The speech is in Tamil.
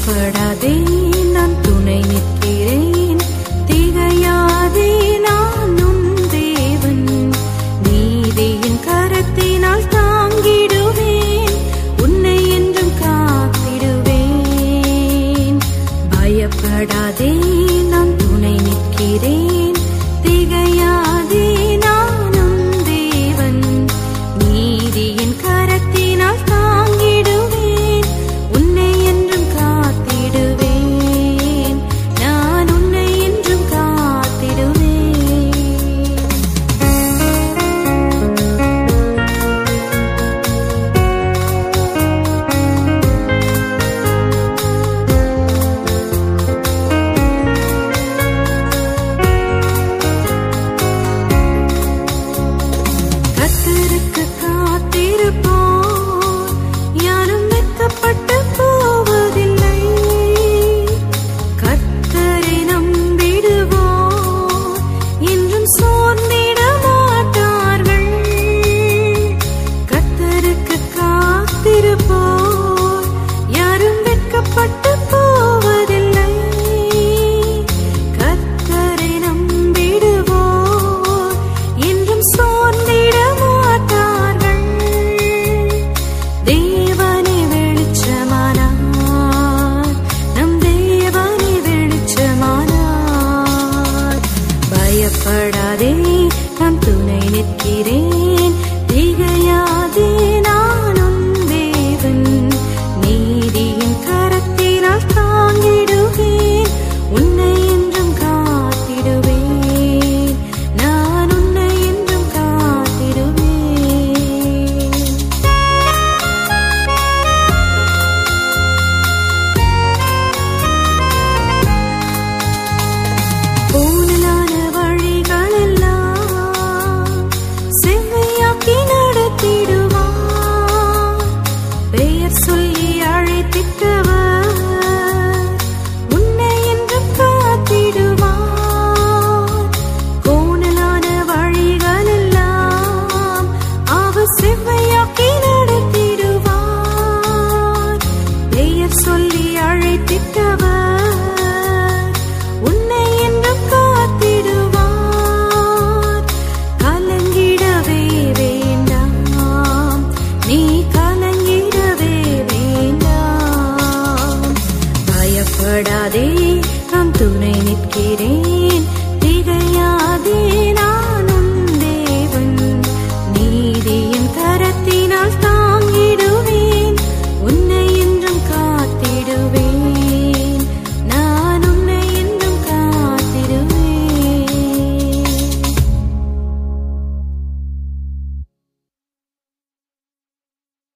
பயப்படாதே, நான் துணை நிற்கிறேன். திகையாதே, நான் உன் தேவன். நீதியின் கரத்தினால் தாங்கிடுவேன், உன்னை என்றும் காத்திடுவேன். பயப்படாதே, நான் துணை நிற்கிறேன். திகையாதே, நான் உன் தேவன். நீதியின் கரத்தினால் தாங்கிடுவேன், உன்னை என்றும் காத்திடுவேன். நான் உன்னை என்றும் காத்திடுவேன். கர்த்தருக்கு காத்திருப்போர் யாரும் வெட்கப்பட்டு போவதில்லை. கர்த்தரை நம்பிடுவோர் என்றும் சோர்ந்திட மாட்டார்கள். கர்த்தருக்கு காத்திருப்போர் யாரும் வெட்கப்பட்டு போவதில்லை. கர்த்தரை நம்பிடுவோர் என்றும் சோர்ந்திட மாட்டார்கள். தேவனே வெளிச்சமானார், நம் தேவனே வெளிச்சமானார். பயப்படாதே, நான் துணை நிற்கிறேன். திகையாதே,